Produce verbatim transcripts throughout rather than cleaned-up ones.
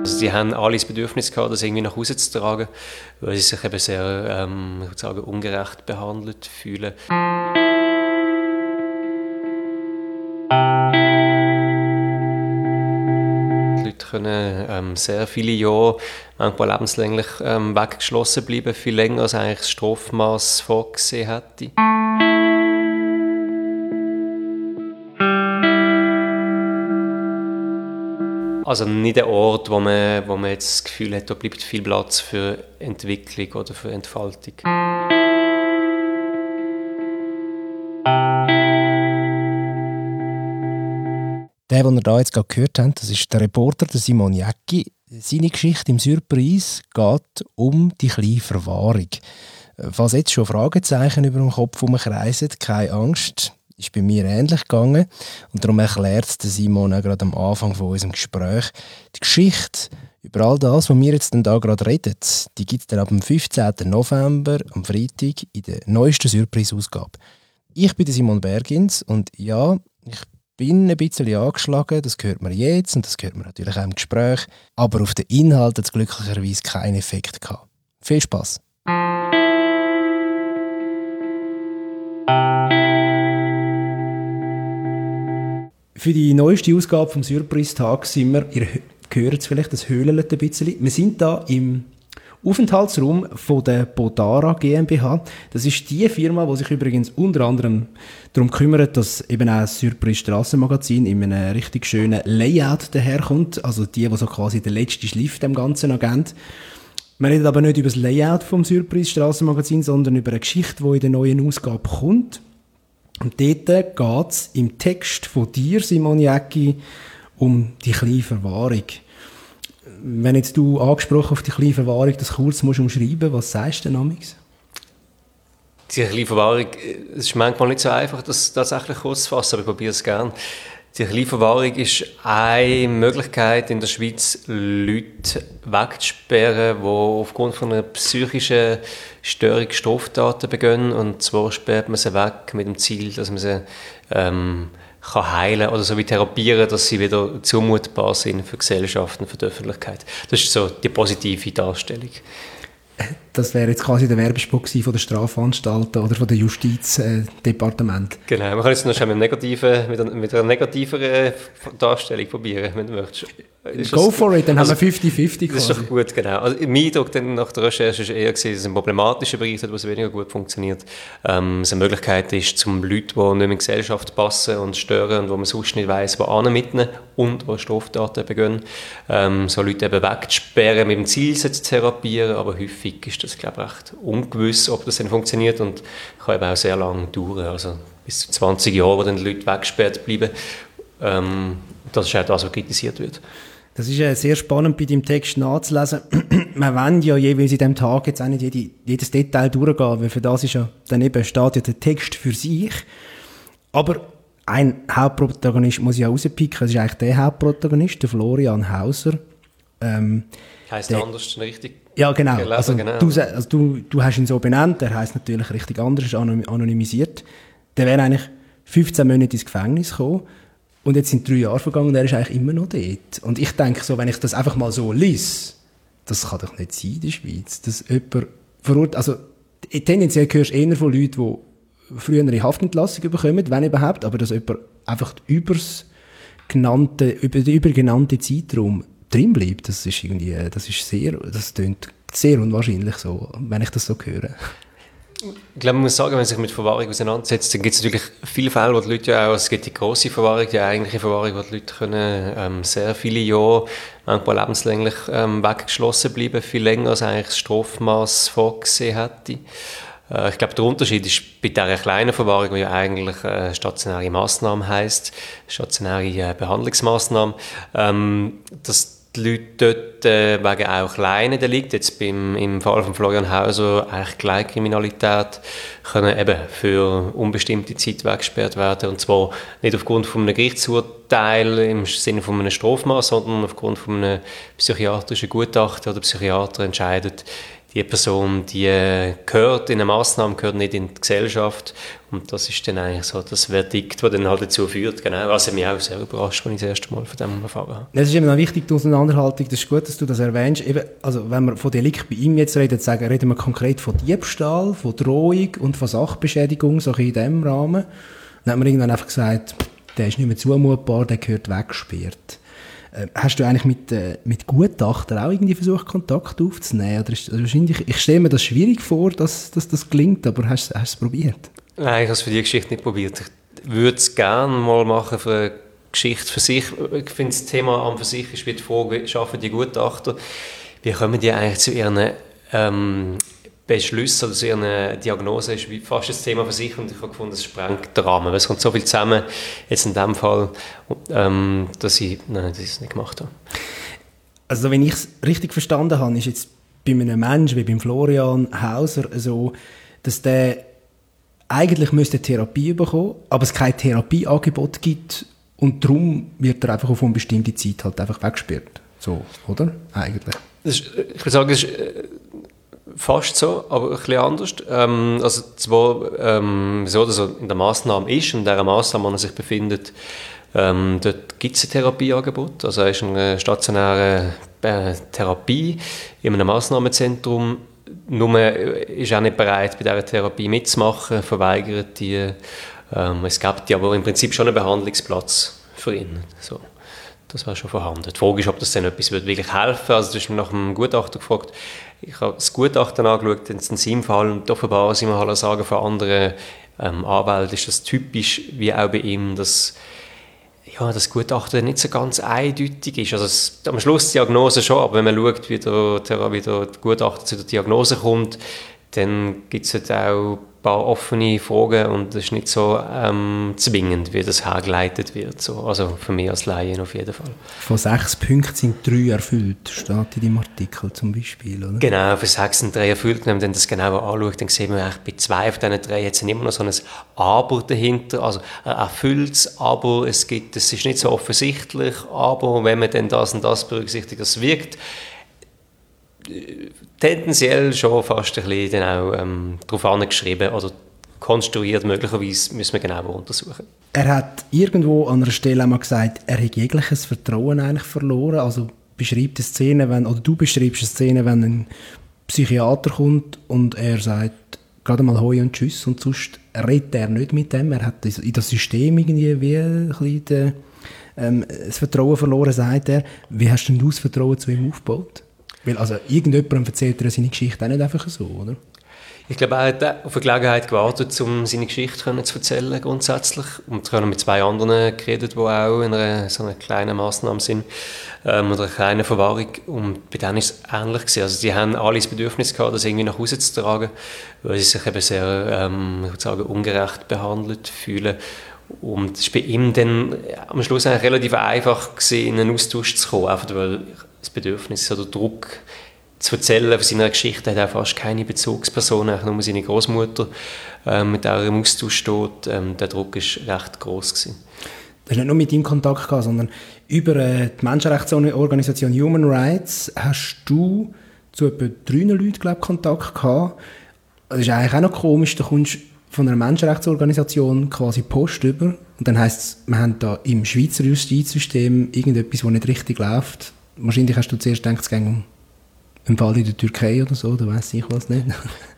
Also sie haben alle das Bedürfnis gehabt, das irgendwie nach Hause zu tragen, weil sie sich eben sehr ähm, ich würde sagen, ungerecht behandelt fühlen. Die Leute können ähm, sehr viele Jahre, manchmal lebenslänglich, ähm, weggeschlossen bleiben, viel länger als eigentlich das Strafmaß vorgesehen hätte. Also nicht ein Ort, wo man, wo man jetzt das Gefühl hat, da bleibt viel Platz für Entwicklung oder für Entfaltung. Der, den ihr da jetzt gerade gehört habt, das ist der Reporter der Simon Jäcki. Seine Geschichte im Surprise geht um die kleine Verwahrung. Falls jetzt schon Fragezeichen über dem Kopf herumkreisen, keine Angst, ist bei mir ähnlich gegangen. Und darum erklärt der Simon auch gerade am Anfang von unserem Gespräch die Geschichte über all das, was wir jetzt da gerade reden. Die gibt es dann ab dem fünfzehnten November, am Freitag, in der neuesten Surprise-Ausgabe. Ich bin der Simon Bergins und ja, ich bin ein bisschen angeschlagen, das hört man jetzt und das hört man natürlich auch im Gespräch, aber auf den Inhalt hat es glücklicherweise keinen Effekt gehabt. Viel Spass! Für die neueste Ausgabe vom Surprise-Tag sind wir, ihr hört es vielleicht, das höhlelt ein bisschen. Wir sind da im Aufenthaltsraum von der Bodara GmbH. Das ist die Firma, die sich übrigens unter anderem darum kümmert, dass eben auch das Surprise Strassenmagazin in einem richtig schönen Layout daherkommt. Also die, die so quasi den letzten Schliff dem Ganzen noch geben. Wir reden aber nicht über das Layout vom Surprise Strassenmagazin, sondern über eine Geschichte, die in der neuen Ausgabe kommt. Und dort geht es im Text von dir, Simon Jäcki, um die kleine Verwahrung. Wenn jetzt du angesprochen auf die kleine Verwahrung das kurz musst umschreiben, was sagst du denn amigs? Die kleine Verwahrung, es ist manchmal nicht so einfach, das tatsächlich kurz zu fassen, aber ich probiere es gerne. Die kleine Verwahrung ist eine Möglichkeit, in der Schweiz Leute wegzusperren, die aufgrund von einer psychischen Störung Straftaten begehen. Und zwar sperrt man sie weg mit dem Ziel, dass man sie ähm, kann heilen oder so wie therapieren, dass sie wieder zumutbar sind für die Gesellschaft und für die Öffentlichkeit. Das ist so die positive Darstellung. Das wäre jetzt quasi der Werbespot von der Strafanstalten oder von der Justizdepartement. Äh, genau, man kann jetzt noch schon mit, negativen, mit, einer, mit einer negativeren Darstellung probieren, wenn du möchtest. Ist Go das, for it, dann also, haben wir fünfzig fünfzig Das quasi. ist doch gut, genau. Also, mein Eindruck dann nach der Recherche war eher, dass es ein problematischer Bereich hat, was weniger gut funktioniert. Ähm, es eine Möglichkeit ist, zum Leute, die nicht mehr in die Gesellschaft passen und stören und wo man sonst nicht weiss, wo hin mitnehmen und wo Straftaten begehen, ähm, so Leute eben wegzusperren, mit dem Ziel, sie zu therapieren, aber häufig ist das, glaube ich, recht ungewiss, ob das dann funktioniert und kann eben auch sehr lange dauern, also bis zu zwanzig Jahre, wo dann die Leute weggesperrt bleiben. Ähm, das ist auch das, was kritisiert wird. Das ist äh, sehr spannend bei deinem Text nachzulesen. Wir wollen ja jeweils in diesem Tag jetzt auch nicht jede, jedes Detail durchgehen, weil für das ist ja dann eben steht ja der Text für sich. Aber ein Hauptprotagonist muss ich auch rauspicken, das ist eigentlich der Hauptprotagonist, der Florian Hauser. Ähm, heisst der, anders richtig? Ja, genau. Gelesen, also, genau. Du, also du, du hast ihn so benannt, er heisst natürlich richtig anders, ist anonymisiert. Der wäre eigentlich fünfzehn Monate ins Gefängnis gekommen. Und jetzt sind drei Jahre vergangen und er ist eigentlich immer noch dort. Und ich denke so, wenn ich das einfach mal so lese, das kann doch nicht sein in der Schweiz, dass jemand verurteilt, also tendenziell hörst du eher von Leuten, die früher eine Haftentlassung bekommen, wenn überhaupt, aber dass jemand einfach übers genannte, über den übergenannten Zeitraum drin bleibt, das ist irgendwie, das ist sehr, das klingt sehr unwahrscheinlich so, wenn ich das so höre. Ich glaube, man muss sagen, wenn man sich mit Verwahrung auseinandersetzt, dann gibt es natürlich viele Fälle, wo die Leute ja auch, es gibt die grosse Verwahrung, die eigentliche Verwahrung, wo die Leute können, ähm, sehr viele Jahre, manchmal lebenslänglich ähm, weggeschlossen bleiben, viel länger als eigentlich das Strafmaß vorgesehen hätte. Äh, ich glaube, der Unterschied ist bei dieser kleinen Verwahrung, die ja eigentlich äh, stationäre Massnahme heisst, stationäre äh, Behandlungsmassnahme, ähm, dass die Leute dort äh, wegen auch kleinen Delikten, jetzt beim, im Fall von Florian Hauser eigentlich Kleinkriminalität, können eben für unbestimmte Zeit weggesperrt werden. Und zwar nicht aufgrund von einem Gerichtsurteil im Sinne von einem Strafmaß, sondern aufgrund von einem psychiatrischen Gutachten oder der Psychiater entscheidet, die Person, die gehört in eine Massnahme, gehört nicht in die Gesellschaft. Und das ist dann eigentlich so das Verdikt, das dann halt dazu führt. Genau. Was mich auch sehr überrascht, als ich das erste Mal von dem erfahren habe. Das ist eben noch wichtig, die Auseinanderhaltung. Das ist gut, dass du das erwähnst. Eben, also wenn wir von Delikt bei ihm jetzt reden, sagen, reden wir konkret von Diebstahl, von Drohung und von Sachbeschädigung, so in diesem Rahmen. Dann haben wir irgendwann einfach gesagt, der ist nicht mehr zumutbar, der gehört weggesperrt. Äh, hast du eigentlich mit, äh, mit Gutachtern auch irgendwie versucht, Kontakt aufzunehmen? Oder ist, also wahrscheinlich, ich stelle mir das schwierig vor, dass, dass das gelingt, aber hast, hast du es probiert? Nein, ich habe es für die Geschichte nicht probiert. Ich würde es gerne mal machen für eine Geschichte für sich. Ich finde, das Thema an für sich ist wie die Frage, wie schaffen die Gutachter? Wie kommen die eigentlich zu ihren ähm, Beschlüssen oder zu ihren Diagnosen? Das ist wie fast das Thema für sich und ich habe gefunden, es sprengt den Rahmen. Weil es kommt so viel zusammen, jetzt in dem Fall, ähm, dass, ich, nein, dass ich es nicht gemacht habe. Also wenn ich es richtig verstanden habe, ist jetzt bei einem Menschen wie beim Florian Hauser so, dass der eigentlich müsste Therapie bekommen, aber es kein Therapieangebot gibt und darum wird er einfach auf eine bestimmte Zeit halt einfach weggesperrt. So, oder? Eigentlich. Das ist, ich würde sagen, das ist fast so, aber ein bisschen anders. Ähm, also zwar ähm, so, dass er in der Massnahme ist und in dieser Massnahme, wo er sich befindet, ähm, dort gibt es ein Therapieangebot. Also er ist in einer stationären äh, Therapie in einem Massnahmenzentrum. Nur ist er nicht bereit, bei dieser Therapie mitzumachen, verweigert die. Ähm, es gibt ja aber im Prinzip schon einen Behandlungsplatz für ihn. So. Das wäre schon vorhanden. Die Frage ist, ob das dann etwas wirklich helfen würde. Also du hast mich nach dem Gutachter gefragt. Ich habe das Gutachten angeschaut, in seinem Fall, und offenbar, muss ich mal sagen, von anderen ähm, Anwälten ist das typisch, wie auch bei ihm, dass ja, das Gutachten nicht so ganz eindeutig ist. Also es, am Schluss die Diagnose schon, aber wenn man schaut, wie der, der, wie der Gutachter zu der Diagnose kommt, dann gibt es halt auch ein paar offene Fragen und es ist nicht so ähm, zwingend, wie das hergeleitet wird. So. Also für mich als Laien auf jeden Fall. Von sechs Punkten sind drei erfüllt, steht in deinem Artikel zum Beispiel, oder? Genau, für sechs sind drei erfüllt. Wenn man dann das genauer anschaut, dann sehen wir, bei zwei von diesen drei jetzt immer noch so ein Aber dahinter, also ein erfülltes Aber, es gibt, es ist nicht so offensichtlich, aber wenn man dann das und das berücksichtigt, das wirkt tendenziell schon fast ein bisschen dann auch ähm, darauf angeschrieben oder konstruiert, möglicherweise müssen wir genauer untersuchen. Er hat irgendwo an einer Stelle einmal gesagt, er hat jegliches Vertrauen eigentlich verloren, also beschreibt eine Szene, wenn, oder du beschreibst eine Szene, wenn ein Psychiater kommt und er sagt gerade mal Hoi und Tschüss und sonst redet er nicht mit dem, er hat in das System irgendwie wie ein bisschen den, ähm, das Vertrauen verloren, sagt er. Wie hast denn du das Vertrauen zu ihm aufgebaut? Weil also irgendjemandem erzählt er seine Geschichte auch nicht einfach so, oder? Ich glaube, er hat auf eine Gelegenheit gewartet, um seine Geschichte zu erzählen, grundsätzlich. Und wir haben mit zwei anderen geredet, die auch in einer, so einer kleinen Massnahme sind, ähm, oder einer kleinen Verwahrung. Und bei denen war es ähnlich gewesen. Also die haben alle das Bedürfnis gehabt, das irgendwie nach Hause zu tragen, weil sie sich eben sehr, ähm, ich würde sagen, ungerecht behandelt fühlen. Und es war bei ihm dann am Schluss eigentlich relativ einfach gewesen, in einen Austausch zu kommen, einfach weil das Bedürfnis oder Druck zu erzählen von seiner Geschichte hat auch fast keine Bezugsperson, eigentlich nur seine Großmutter, äh, mit der er im Austausch steht. Ähm, der Druck war recht gross gewesen. Du hast nicht nur mit ihm Kontakt gehabt, sondern über äh, die Menschenrechtsorganisation Human Rights hast du zu etwa drei Leuten, glaube ich, Kontakt gehabt. Das ist eigentlich auch noch komisch, da kommst von einer Menschenrechtsorganisation quasi Post über und dann heisst es, wir haben da im Schweizer Justizsystem irgendetwas, das nicht richtig läuft. Wahrscheinlich hast du zuerst gedacht, es ging um einen Fall in der Türkei oder so, da weiss ich was nicht.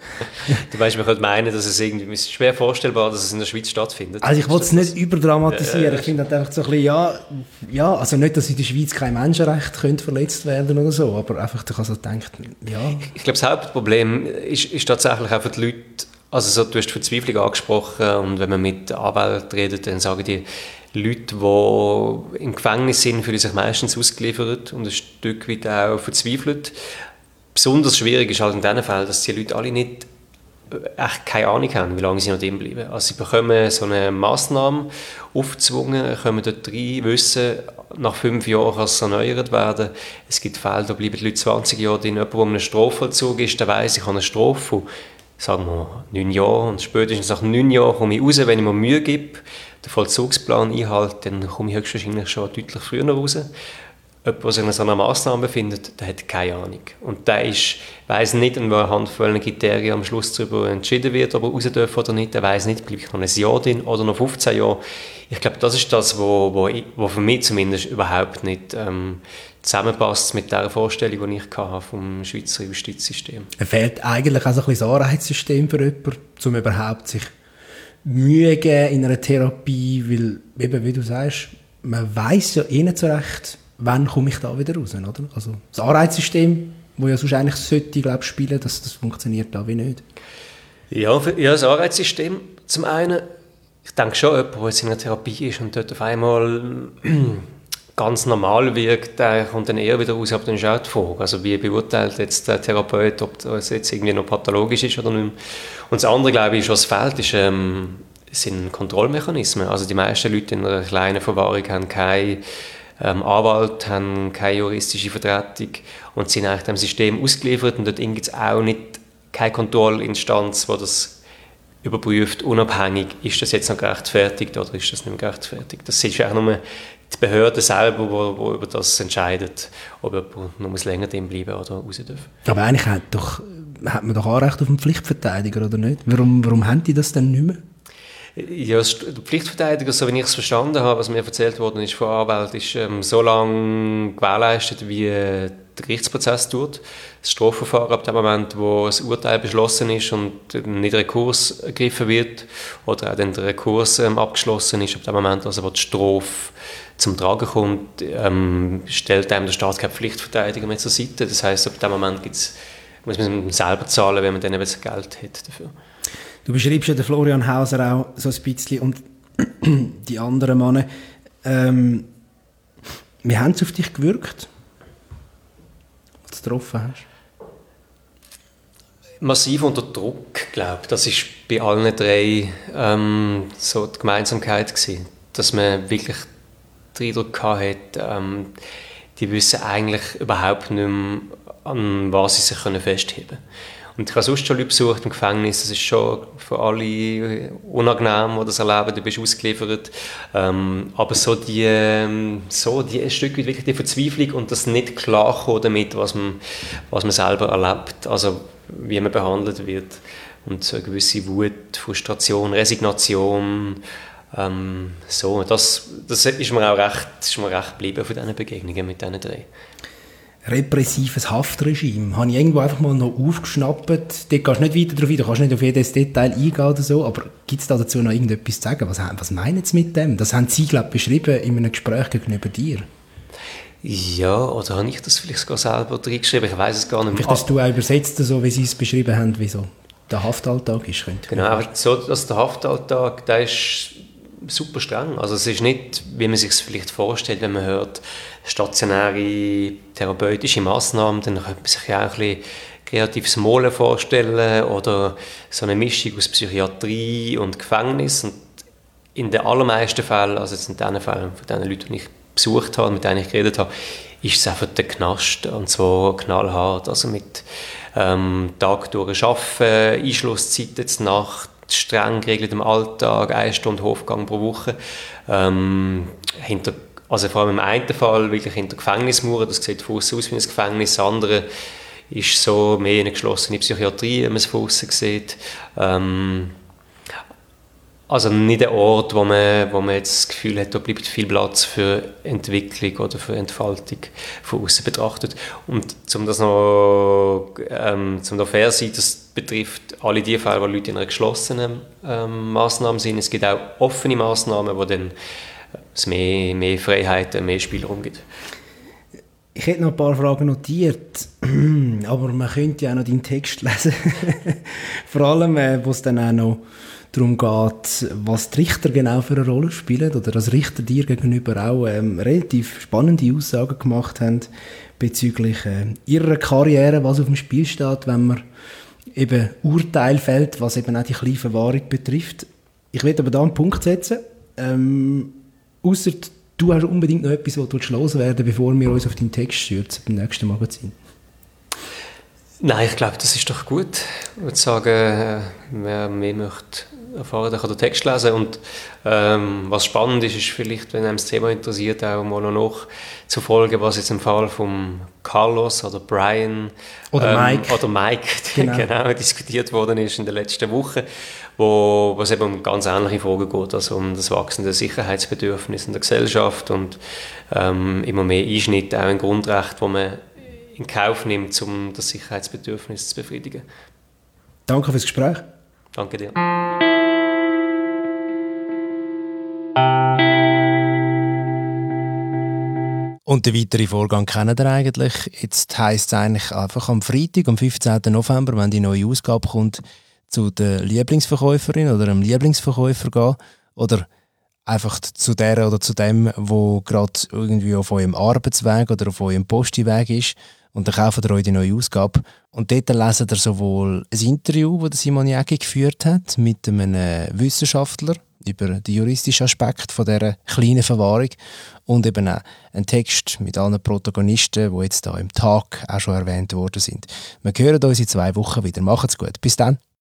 Du weißt, man könnte meinen, dass es irgendwie, es ist schwer vorstellbar, dass es in der Schweiz stattfindet. Also ich wollte es nicht überdramatisieren, ich finde halt einfach so ein bisschen, ja, ja, also nicht, dass in der Schweiz kein Menschenrecht könnte verletzt werden oder so, aber einfach, du kannst halt denken, ja. Ich glaube, das Hauptproblem ist, ist tatsächlich auch für die Leute, also so, du hast die Verzweiflung angesprochen und wenn man mit Anwälten redet, dann sagen die Leute, die im Gefängnis sind, fühlen sich meistens ausgeliefert und ein Stück weit auch verzweifelt. Besonders schwierig ist halt in diesen Fällen, dass die Leute alle nicht echt keine Ahnung haben, wie lange sie noch drin bleiben. Also sie bekommen so eine Massnahme aufgezwungen, kommen dort rein, wissen, nach fünf Jahren kann es erneuert werden. Es gibt Fälle, da bleiben die Leute zwanzig Jahre drin. Jemand, der in einem Strafvollzug ist, der weiss, ich habe eine Strafe von, sagen wir, neun Jahren. Und spätestens nach neun Jahren komme ich raus, wenn ich mir Mühe gebe, den Vollzugsplan einhalte, dann komme ich höchstwahrscheinlich schon deutlich früher raus. jemand, der sich in so einer Massnahme befindet, der hat keine Ahnung. Und der ist, weiss nicht, an welcher Handvoll Kriterien am Schluss darüber entschieden wird, ob er raus darf oder nicht. Der weiss nicht, bleibe ich noch ein Jahr drin oder noch fünfzehn Jahre. Ich glaube, das ist das, wo, wo, wo für mich zumindest überhaupt nicht ähm, zusammenpasst mit der Vorstellung, die ich hatte vom Schweizer Justizsystem. Es fehlt eigentlich auch so ein bisschen das Anreizsystem für jemanden, um überhaupt sich Mühe geben in einer Therapie, weil, eben wie du sagst, man weiss ja eh nicht so recht, wann komme ich da wieder raus, oder? Also das Anreizsystem, das ja sonst eigentlich sollte, glaube ich, spielen, das, das funktioniert da wie nicht. Ja, für, ja, das Anreizsystem zum einen, ich denke schon, jemand, der jetzt in einer Therapie ist und dort auf einmal ganz normal wirkt, der kommt dann eher wieder raus, aber dann ist auch die Frage, also wie beurteilt jetzt der Therapeut, ob das jetzt irgendwie noch pathologisch ist oder nicht. Und das andere, glaube ich, was fehlt, ist, ähm, sind Kontrollmechanismen. Also die meisten Leute in einer kleinen Verwahrung haben keinen ähm, Anwalt, haben keine juristische Vertretung und sind eigentlich dem System ausgeliefert und dort gibt es auch nicht keine Kontrollinstanz, die das überprüft, unabhängig, ist das jetzt noch gerechtfertigt oder ist das nicht mehr gerechtfertigt. Das ist eigentlich nur die Behörde selber, die, die über das entscheidet, ob jemand noch länger drin bleiben oder raus darf. Aber eigentlich hat, doch, hat man doch Anrecht auf einen Pflichtverteidiger, oder nicht? Warum, warum haben die das denn nicht mehr? Ja, der Pflichtverteidiger, so wie ich es verstanden habe, was mir erzählt worden ist von Anwälten, ist ähm, so lange gewährleistet, wie äh, der Gerichtsprozess dauert. Das Strafverfahren ab dem Moment, wo das Urteil beschlossen ist und nicht Rekurs ergriffen wird oder auch dann der Rekurs ähm, abgeschlossen ist, ab dem Moment, also wo die Strafe zum Tragen kommt, ähm, stellt einem der Staat keine Pflichtverteidiger mehr zur Seite. Das heisst, ab dem Moment gibt's, muss man selber zahlen, wenn man dann eben das Geld hat dafür. Du beschreibst ja den Florian Hauser auch so ein bisschen und die anderen Männer. Ähm, wie haben sie auf dich gewirkt, als du getroffen hast? Massiv unter Druck, glaube ich. Das war bei allen drei ähm, so die Gemeinsamkeit gewesen, dass man wirklich den Eindruck hatte, ähm, die wissen eigentlich überhaupt nicht mehr, an was sie sich festheben können. Und ich habe sonst schon Leute besucht im Gefängnis, das ist schon für alle unangenehm, die das erleben, du bist ausgeliefert. Ähm, aber so die, so die ein Stück weit wirklich die Verzweiflung und das nicht klarkommen damit, was man, was man selber erlebt, also wie man behandelt wird. Und so eine gewisse Wut, Frustration, Resignation, ähm, so, das, das ist mir auch recht, ist mir recht geblieben von diesen Begegnungen mit diesen drei. Repressives Haftregime. Habe ich irgendwo einfach mal noch aufgeschnappt. Dort gehst du nicht weiter drauf ein, du kannst nicht auf jedes Detail eingehen oder so, aber gibt es da dazu noch irgendetwas zu sagen? Was, was meinen Sie mit dem? Das haben Sie, glaube ich, beschrieben in einem Gespräch gegenüber dir. Ja, oder habe ich das vielleicht sogar selber reingeschrieben? Ich weiß es gar nicht mehr. Vielleicht hast du auch übersetzt, so wie Sie es beschrieben haben, wie so der Haftalltag ist. Genau, aber so, dass der Haftalltag, der ist super streng. Also es ist nicht, wie man sich es vielleicht vorstellt, wenn man hört, stationäre therapeutische Massnahmen, dann könnte man sich ja auch ein bisschen kreatives Molen vorstellen oder so eine Mischung aus Psychiatrie und Gefängnis. Und in den allermeisten Fällen, also jetzt in den Fällen von den Leuten, die ich besucht habe, mit denen ich geredet habe, ist es einfach der Knast, und zwar knallhart, also mit ähm, Tag durch Arbeiten, Einschlusszeiten zur Nacht, streng geregeltem Alltag, eine Stunde Hofgang pro Woche. Ähm, hinter, also vor allem im einen Fall wirklich hinter Gefängnismauern, das sieht von außen aus wie ein Gefängnis, das andere ist so mehr eine geschlossene Psychiatrie, wenn man es von außen sieht. Ähm, also nicht ein Ort, wo man, wo man jetzt das Gefühl hat, da bleibt viel Platz für Entwicklung oder für Entfaltung von außen betrachtet. Und um das noch ähm, zum noch fair sein, das betrifft alle die Fälle, wo Leute in einer geschlossenen ähm, Massnahme sind. Es gibt auch offene Massnahmen, wo dann es mehr, mehr Freiheiten, mehr Spielraum gibt. Ich hätte noch ein paar Fragen notiert, aber man könnte ja auch noch deinen Text lesen. Vor allem, äh, wo es dann auch noch darum geht, was die Richter genau für eine Rolle spielen oder dass Richter dir gegenüber auch ähm, relativ spannende Aussagen gemacht haben bezüglich äh, ihrer Karriere, was auf dem Spiel steht, wenn man eben Urteil fällt, was eben auch die kleine Verwahrung betrifft. Ich will aber da einen Punkt setzen, ähm, ausser du hast unbedingt noch etwas, was du hören werden, bevor wir uns auf deinen Text stürzen beim nächsten Magazin. Nein, ich glaube, das ist doch gut. Ich würde sagen, wer mehr möchte erfahren, der kann den Text lesen. Und ähm, was spannend ist, ist vielleicht, wenn einem das Thema interessiert, auch mal noch zu folgen, was jetzt im Fall von Carlos oder Brian oder ähm, Mike, oder Mike genau. genau, diskutiert worden ist in den letzten Wochen, wo, wo es eben um ganz ähnliche Fragen geht, also um das wachsende Sicherheitsbedürfnis in der Gesellschaft und ähm, immer mehr Einschnitte auch in Grundrechte, wo man in Kauf nimmt, um das Sicherheitsbedürfnis zu befriedigen. Danke fürs Gespräch. Danke dir. Und den weiteren Vorgang kennen ihr eigentlich. Jetzt heisst es eigentlich einfach am Freitag, am fünfzehnten November, wenn die neue Ausgabe kommt, zu der Lieblingsverkäuferin oder dem Lieblingsverkäufer gehen. Oder einfach zu der oder zu dem, wo gerade irgendwie auf eurem Arbeitsweg oder auf eurem Postiweg ist. Und dann kauft ihr euch die neue Ausgabe. Und dort lesen ihr sowohl ein Interview, das Simon Jägi geführt hat, mit einem Wissenschaftler über den juristischen Aspekt von dieser kleinen Verwahrung und eben auch einen Text mit allen Protagonisten, die jetzt hier im Tag auch schon erwähnt worden sind. Wir hören uns in zwei Wochen wieder. Macht's gut. Bis dann.